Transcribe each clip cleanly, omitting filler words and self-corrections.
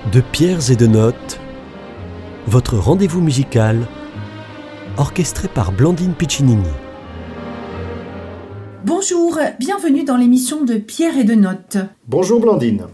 De pierres et de notes, votre rendez-vous musical, orchestré par Blandine Piccinini. Bonjour, bienvenue dans l'émission de Pierres et de notes. Bonjour Blandine.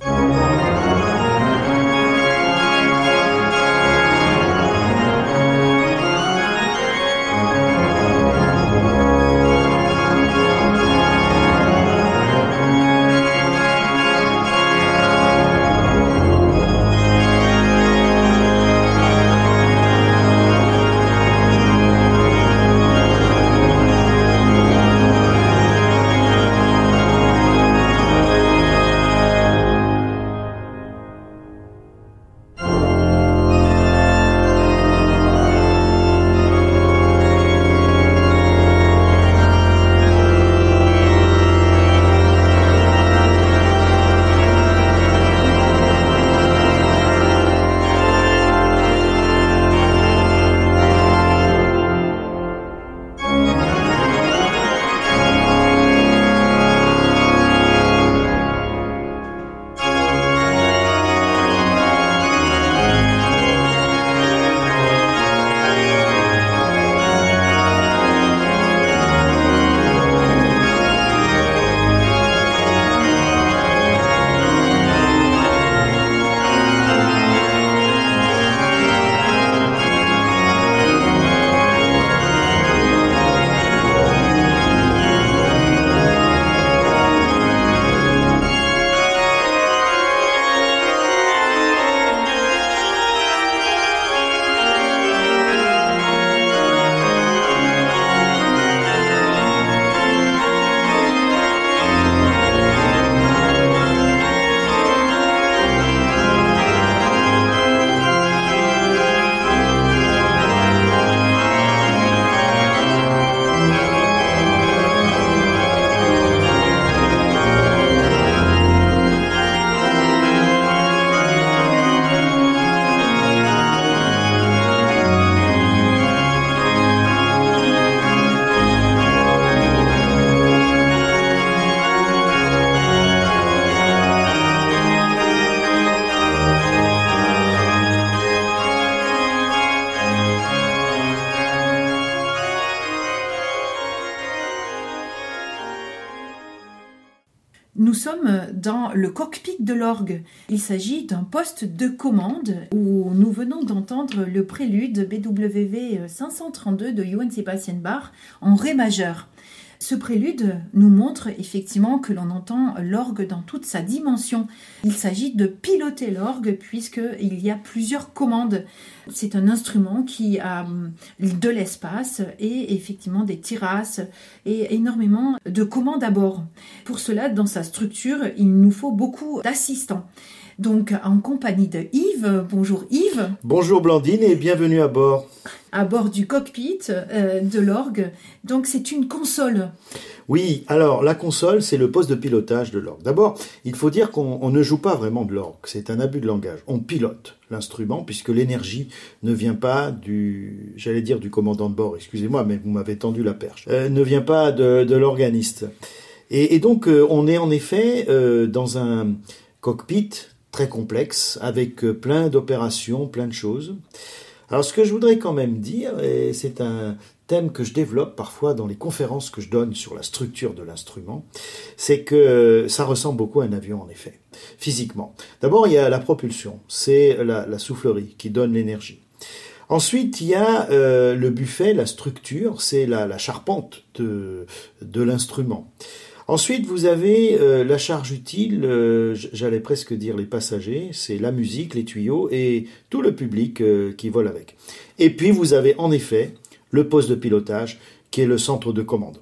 Nous sommes dans le cockpit de l'orgue. Il s'agit d'un poste de commande où nous venons d'entendre le prélude BWV 532 de Johann Sebastian Bach en ré majeur. Ce prélude nous montre effectivement que l'on entend l'orgue dans toute sa dimension. Il s'agit de piloter l'orgue puisqu'il y a plusieurs commandes. C'est un instrument qui a de l'espace et effectivement des tirasses et énormément de commandes à bord. Pour cela, dans sa structure, il nous faut beaucoup d'assistants. Donc, en compagnie de Yves. Bonjour Yves. Bonjour Blandine et bienvenue à bord. À bord du cockpit de l'orgue. Donc, c'est une console. Oui, alors la console, c'est le poste de pilotage de l'orgue. D'abord, il faut dire qu'on ne joue pas vraiment de l'orgue. C'est un abus de langage. On pilote l'instrument puisque l'énergie ne vient pas du commandant de bord. Excusez-moi, mais vous m'avez tendu la perche. Ne vient pas de l'organiste. Et donc, on est en effet dans un cockpit très complexe, avec plein d'opérations, plein de choses. Alors ce que je voudrais quand même dire, et c'est un thème que je développe parfois dans les conférences que je donne sur la structure de l'instrument, c'est que ça ressemble beaucoup à un avion en effet, physiquement. D'abord il y a la propulsion, c'est la soufflerie qui donne l'énergie. Ensuite, il y a le buffet, la structure, c'est la charpente de l'instrument. Ensuite, vous avez la charge utile, j'allais presque dire les passagers, c'est la musique, les tuyaux et tout le public qui vole avec. Et puis, vous avez en effet le poste de pilotage qui est le centre de commande.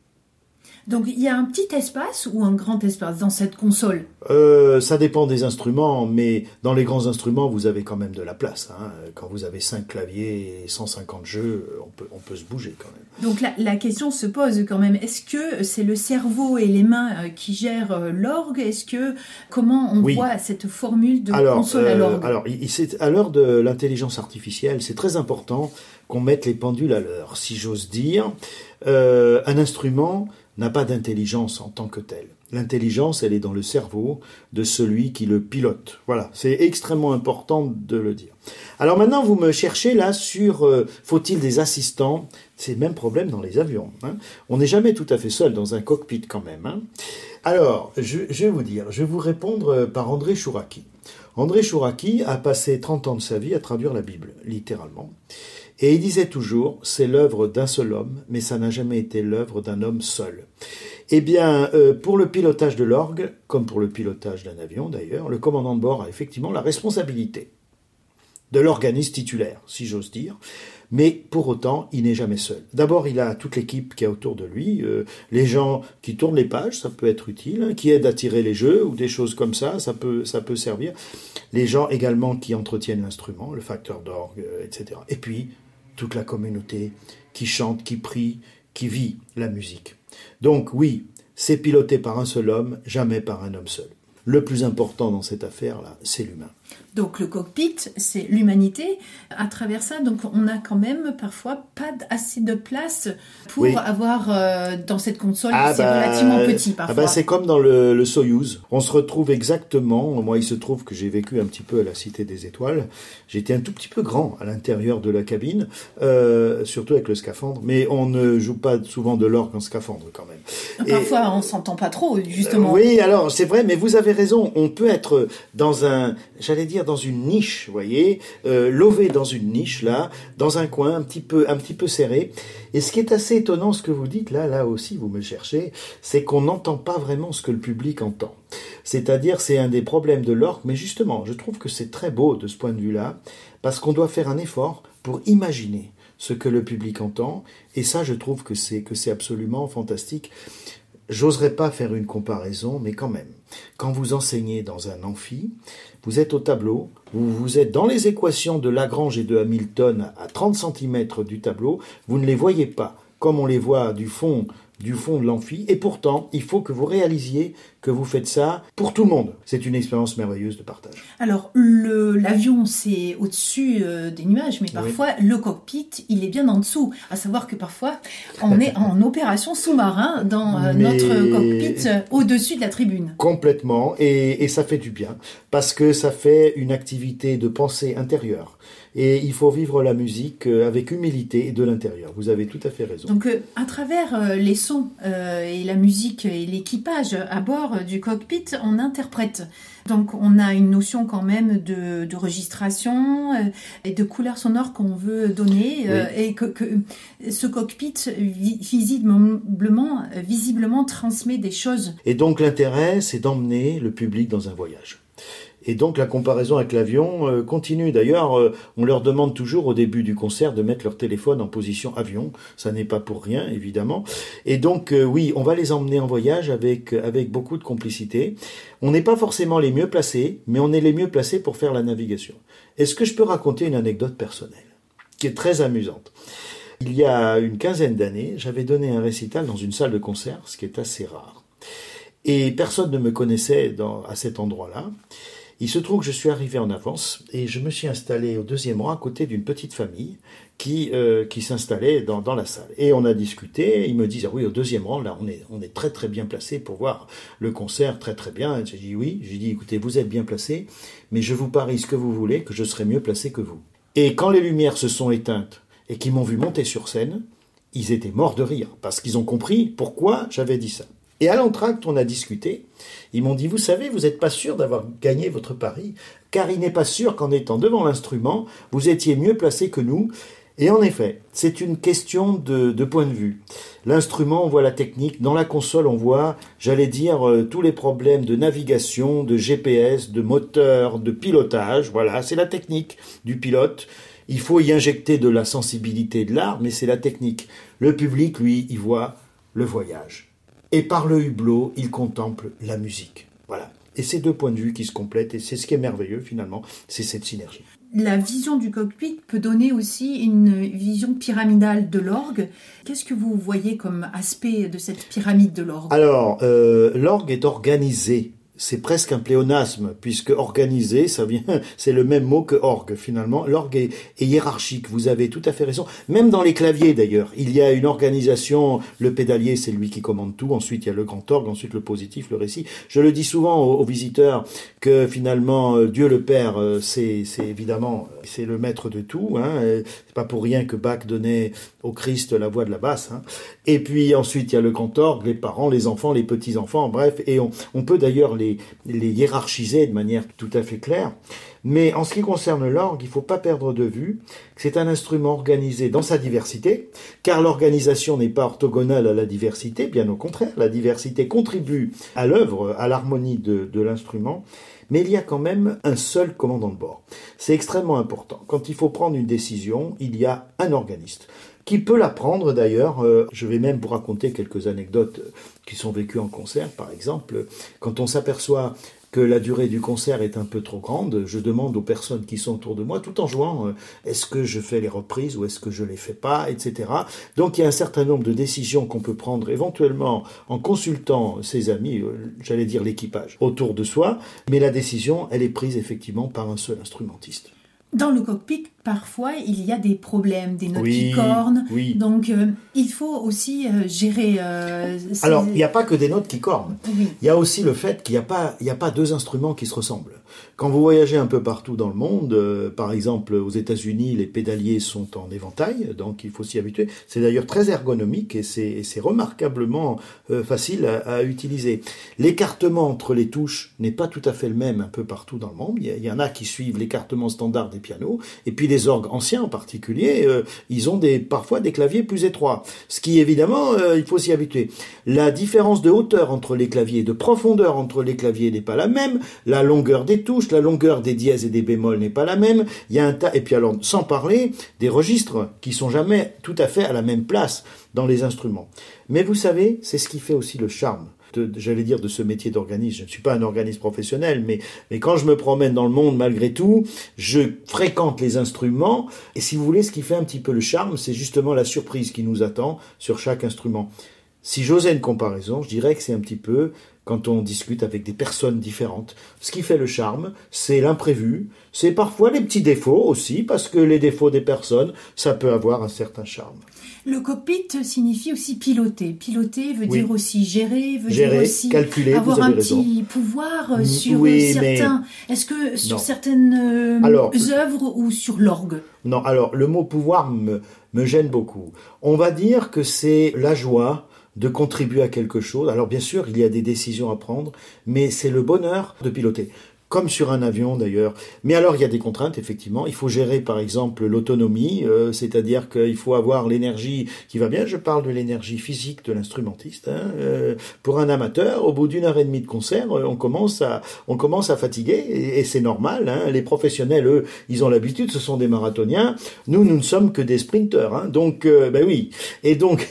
Donc, il y a un petit espace ou un grand espace dans cette console ? Ça dépend des instruments, mais dans les grands instruments, vous avez quand même de la place. Hein. Quand vous avez 5 claviers et 150 jeux, on peut se bouger quand même. Donc la question se pose quand même. Est-ce que c'est le cerveau et les mains qui gèrent l'orgue ? Comment on voit cette formule de console à l'orgue ? Alors, à l'heure de l'intelligence artificielle, c'est très important qu'on mette les pendules à l'heure, si j'ose dire. Un instrument n'a pas d'intelligence en tant que telle. L'intelligence, elle est dans le cerveau de celui qui le pilote. Voilà, c'est extrêmement important de le dire. Alors maintenant, vous me cherchez là sur faut-il des assistants? C'est le même problème dans les avions. Hein. On n'est jamais tout à fait seul dans un cockpit quand même. Hein. Alors, je vais vous répondre par André Chouraki. André Chouraki a passé 30 ans de sa vie à traduire la Bible, littéralement. Et il disait toujours, c'est l'œuvre d'un seul homme, mais ça n'a jamais été l'œuvre d'un homme seul. Eh bien, pour le pilotage de l'orgue, comme pour le pilotage d'un avion d'ailleurs, le commandant de bord a effectivement la responsabilité de l'organisme titulaire, si j'ose dire, mais pour autant, il n'est jamais seul. D'abord, il a toute l'équipe qui est autour de lui, les gens qui tournent les pages, ça peut être utile, hein, qui aident à tirer les jeux ou des choses comme ça peut servir. Les gens également qui entretiennent l'instrument, le facteur d'orgue, etc. Et puis, toute la communauté qui chante, qui prie, qui vit la musique. Donc oui, c'est piloté par un seul homme, jamais par un homme seul. Le plus important dans cette affaire-là, c'est l'humain. Donc le cockpit, c'est l'humanité. À travers ça, donc on a quand même parfois pas assez de place pour avoir dans cette console. C'est relativement petit parfois. C'est comme dans le Soyouz. On se retrouve exactement. Moi, il se trouve que j'ai vécu un petit peu à la Cité des Étoiles. J'étais un tout petit peu grand à l'intérieur de la cabine, surtout avec le scaphandre. Mais on ne joue pas souvent de l'orgue en scaphandre quand même. Parfois, on s'entend pas trop, justement. Oui, alors c'est vrai, mais vous avez raison. On peut être dans j'allais dire dans une niche, vous voyez, lové dans une niche là, dans un coin un petit peu serré. Et ce qui est assez étonnant, ce que vous dites là aussi, vous me cherchez, c'est qu'on n'entend pas vraiment ce que le public entend. C'est-à-dire, c'est un des problèmes de l'orgue, mais justement, je trouve que c'est très beau de ce point de vue-là, parce qu'on doit faire un effort pour imaginer ce que le public entend, et ça, je trouve que c'est absolument fantastique. J'oserais pas faire une comparaison, mais quand même, quand vous enseignez dans un amphi, vous êtes au tableau, vous êtes dans les équations de Lagrange et de Hamilton à 30 cm du tableau, vous ne les voyez pas comme on les voit du fond de l'amphi, et pourtant, il faut que vous réalisiez que vous faites ça pour tout le monde. C'est une expérience merveilleuse de partage. Alors, l'avion, c'est au-dessus des nuages, mais parfois, le cockpit, il est bien en dessous. À savoir que parfois, on est en opération sous-marin dans notre cockpit au-dessus de la tribune. Complètement, et ça fait du bien, parce que ça fait une activité de pensée intérieure. Et il faut vivre la musique avec humilité et de l'intérieur. Vous avez tout à fait raison. Donc, à travers les sons et la musique et l'équipage à bord du cockpit, on interprète. Donc, on a une notion quand même de registration et de couleur sonore qu'on veut donner et que ce cockpit visiblement transmet des choses. Et donc, l'intérêt, c'est d'emmener le public dans un voyage. Et donc la comparaison avec l'avion continue. D'ailleurs, on leur demande toujours au début du concert de mettre leur téléphone en position avion. Ça n'est pas pour rien, évidemment. Et donc, oui, on va les emmener en voyage avec beaucoup de complicité. On n'est pas forcément les mieux placés, mais on est les mieux placés pour faire la navigation. Est-ce que je peux raconter une anecdote personnelle qui est très amusante? Il y a une quinzaine d'années, j'avais donné un récital dans une salle de concert, ce qui est assez rare. Et personne ne me connaissait à cet endroit-là. Il se trouve que je suis arrivé en avance et je me suis installé au deuxième rang à côté d'une petite famille qui s'installait dans la salle. Et on a discuté, ils me disent « Ah oui, au deuxième rang, là, on est très très bien placé pour voir le concert, très très bien. » J'ai dit « Oui. » J'ai dit « Écoutez, vous êtes bien placé, mais je vous parie ce que vous voulez, que je serai mieux placé que vous. » Et quand les lumières se sont éteintes et qu'ils m'ont vu monter sur scène, ils étaient morts de rire parce qu'ils ont compris pourquoi j'avais dit ça. Et à l'entracte, on a discuté. Ils m'ont dit, vous savez, vous n'êtes pas sûr d'avoir gagné votre pari, car il n'est pas sûr qu'en étant devant l'instrument, vous étiez mieux placé que nous. Et en effet, c'est une question de point de vue. L'instrument, on voit la technique. Dans la console, on voit, j'allais dire, tous les problèmes de navigation, de GPS, de moteur, de pilotage. Voilà, c'est la technique du pilote. Il faut y injecter de la sensibilité et de l'art, mais c'est la technique. Le public, lui, il voit le voyage. Et par le hublot, il contemple la musique. Voilà. Et ces deux points de vue qui se complètent, et c'est ce qui est merveilleux finalement, c'est cette synergie. La vision du cockpit peut donner aussi une vision pyramidale de l'orgue. Qu'est-ce que vous voyez comme aspect de cette pyramide de l'orgue? Alors, l'orgue est organisé c'est presque un pléonasme, puisque organiser, ça vient, c'est le même mot que orgue, finalement. L'orgue est hiérarchique, vous avez tout à fait raison. Même dans les claviers, d'ailleurs, il y a une organisation, le pédalier, c'est lui qui commande tout, ensuite il y a le grand orgue, ensuite le positif, le récit. Je le dis souvent aux visiteurs que finalement, Dieu le Père, c'est évidemment, c'est le maître de tout, hein. C'est pas pour rien que Bach donnait au Christ la voix de la basse, hein. Et puis ensuite, il y a le grand orgue, les parents, les enfants, les petits-enfants, bref, et on peut d'ailleurs les hiérarchiser de manière tout à fait claire. Mais en ce qui concerne l'orgue, il ne faut pas perdre de vue que c'est un instrument organisé dans sa diversité, car l'organisation n'est pas orthogonale à la diversité, bien au contraire, la diversité contribue à l'œuvre, à l'harmonie de l'instrument, mais il y a quand même un seul commandant de bord. C'est extrêmement important. Quand il faut prendre une décision, il y a un organiste qui peut la prendre d'ailleurs. Je vais même vous raconter quelques anecdotes qui sont vécues en concert. Par exemple, quand on s'aperçoit que la durée du concert est un peu trop grande, je demande aux personnes qui sont autour de moi, tout en jouant, est-ce que je fais les reprises ou est-ce que je les fais pas, etc. Donc il y a un certain nombre de décisions qu'on peut prendre éventuellement en consultant ses amis, j'allais dire l'équipage, autour de soi, mais la décision, elle est prise effectivement par un seul instrumentiste. Dans le cockpit, parfois, il y a des problèmes, des notes qui cornent. Oui. Donc, il faut aussi gérer... Alors, il n'y a pas que des notes qui cornent. Oui. Il y a aussi le fait qu'il n'y a pas deux instruments qui se ressemblent. Quand vous voyagez un peu partout dans le monde, par exemple aux États-Unis, les pédaliers sont en éventail, donc il faut s'y habituer. C'est d'ailleurs très ergonomique et c'est remarquablement facile à utiliser. L'écartement entre les touches n'est pas tout à fait le même un peu partout dans le monde. Il y en a qui suivent l'écartement standard des pianos, et puis les orgues anciens en particulier, ils ont parfois des claviers plus étroits. Ce qui évidemment, il faut s'y habituer. La différence de hauteur entre les claviers, de profondeur entre les claviers n'est pas la même. La longueur des touches, la longueur des dièses et des bémols n'est pas la même. Il y a et puis alors, sans parler des registres qui sont jamais tout à fait à la même place dans les instruments. Mais vous savez, c'est ce qui fait aussi le charme de ce métier d'organiste. Je ne suis pas un organiste professionnel, mais quand je me promène dans le monde, malgré tout, je fréquente les instruments, et si vous voulez, ce qui fait un petit peu le charme, c'est justement la surprise qui nous attend sur chaque instrument. Si j'osais une comparaison, je dirais que c'est un petit peu quand on discute avec des personnes différentes. Ce qui fait le charme, c'est l'imprévu, c'est parfois les petits défauts aussi, parce que les défauts des personnes, ça peut avoir un certain charme. Le cockpit signifie aussi piloter. Piloter veut dire aussi gérer, dire aussi calculer, avoir un raison. Petit pouvoir sur certains... Est-ce que sur certaines œuvres ou sur l'orgue? Non, alors le mot pouvoir me gêne beaucoup. On va dire que c'est la joie de contribuer à quelque chose. Alors bien sûr, il y a des décisions à prendre, mais c'est le bonheur de piloter. Comme sur un avion d'ailleurs. Mais alors il y a des contraintes, effectivement. Il faut gérer par exemple l'autonomie, c'est-à-dire qu'il faut avoir l'énergie qui va bien. Je parle de l'énergie physique de l'instrumentiste. Pour un amateur, au bout d'1h30 de concert, on commence à fatiguer, et c'est normal. Les professionnels, eux, ils ont l'habitude, ce sont des marathoniens. Nous ne sommes que des sprinteurs. Donc, oui. Et donc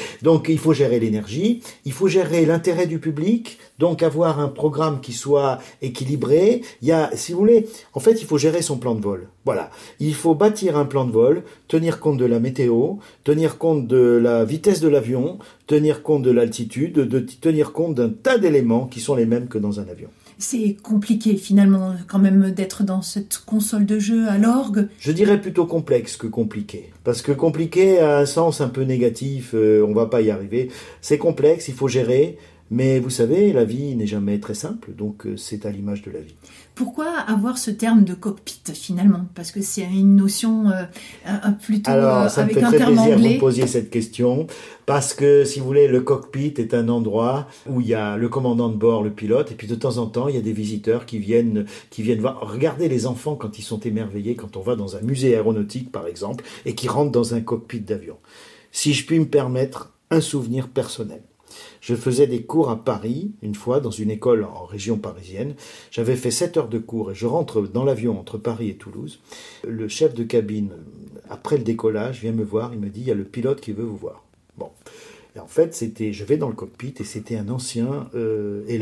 il faut gérer l'énergie, il faut gérer l'intérêt du public, donc avoir un programme qui soit équilibré. Il y a, si vous voulez, en fait, il faut gérer son plan de vol. Voilà. Il faut bâtir un plan de vol, tenir compte de la météo, tenir compte de la vitesse de l'avion, tenir compte de l'altitude, tenir compte d'un tas d'éléments qui sont les mêmes que dans un avion. C'est compliqué finalement quand même d'être dans cette console de jeu à l'orgue. Je dirais plutôt complexe que compliqué. Parce que compliqué a un sens un peu négatif, on va pas y arriver. C'est complexe, il faut gérer. Mais vous savez, la vie n'est jamais très simple, donc c'est à l'image de la vie. Pourquoi avoir ce terme de cockpit finalement? Parce que c'est une notion plutôt Alors, ça avec me fait un très terme plaisir que anglais. vous posiez cette question, parce que si vous voulez, le cockpit est un endroit où il y a le commandant de bord, le pilote, et puis de temps en temps, il y a des visiteurs qui viennent voir. Regardez les enfants quand ils sont émerveillés, quand on va dans un musée aéronautique par exemple, et qui rentrent dans un cockpit d'avion. Si je puis me permettre, un souvenir personnel. Je faisais des cours à Paris, une fois, dans une école en région parisienne. J'avais fait 7 heures de cours et je rentre dans l'avion entre Paris et Toulouse. Le chef de cabine, après le décollage, vient me voir, il me dit « il y a le pilote qui veut vous voir ». Bon. Et en fait, je vais dans le cockpit et c'était un ancien élève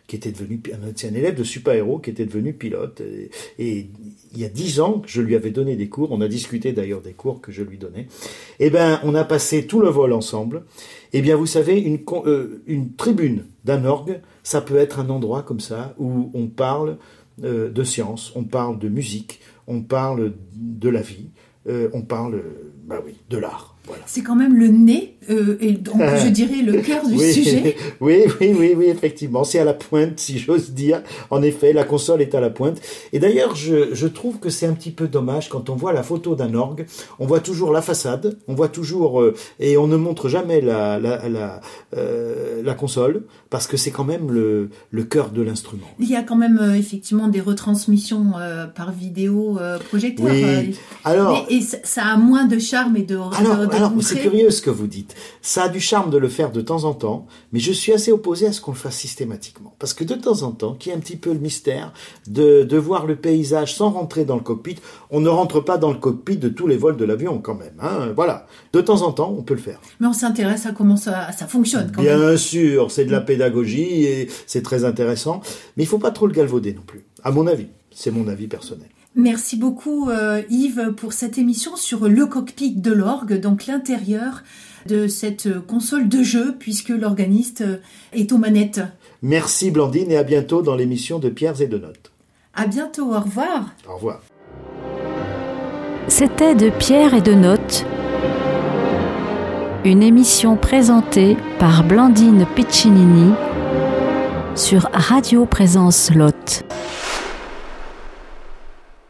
qui était devenu c'est un élève de super-héros qui était devenu pilote. Et il y a 10 ans que je lui avais donné des cours. On a discuté d'ailleurs des cours que je lui donnais. Eh ben, on a passé tout le vol ensemble. Eh bien, vous savez, une tribune d'un orgue, ça peut être un endroit comme ça où on parle de science, on parle de musique, on parle de la vie, on parle, de l'art. Voilà. C'est quand même le nez, et donc je dirais le cœur du sujet. Oui, effectivement. C'est à la pointe, si j'ose dire. En effet, la console est à la pointe. Et d'ailleurs, je trouve que c'est un petit peu dommage quand on voit la photo d'un orgue. On voit toujours la façade, on voit toujours, et on ne montre jamais la console, parce que c'est quand même le cœur de l'instrument. Il y a quand même effectivement des retransmissions par vidéo projecteur. Oui. Alors, et ça a moins de charme et de Alors, c'est curieux ce que vous dites. Ça a du charme de le faire de temps en temps, mais je suis assez opposé à ce qu'on le fasse systématiquement. Parce que de temps en temps, qu'il y ait un petit peu le mystère de voir le paysage sans rentrer dans le cockpit. On ne rentre pas dans le cockpit de tous les vols de l'avion quand même. Hein, voilà. De temps en temps, on peut le faire. Mais on s'intéresse à comment ça fonctionne quand même. Bien sûr, c'est de la pédagogie et c'est très intéressant. Mais il ne faut pas trop le galvauder non plus. À mon avis. C'est mon avis personnel. Merci beaucoup Yves pour cette émission sur le cockpit de l'orgue, donc l'intérieur de cette console de jeu puisque l'organiste est aux manettes. Merci Blandine et à bientôt dans l'émission de Pierres et de Notes. À bientôt, au revoir. Au revoir. C'était de Pierres et de Notes, une émission présentée par Blandine Piccinini sur Radio Présence Lot.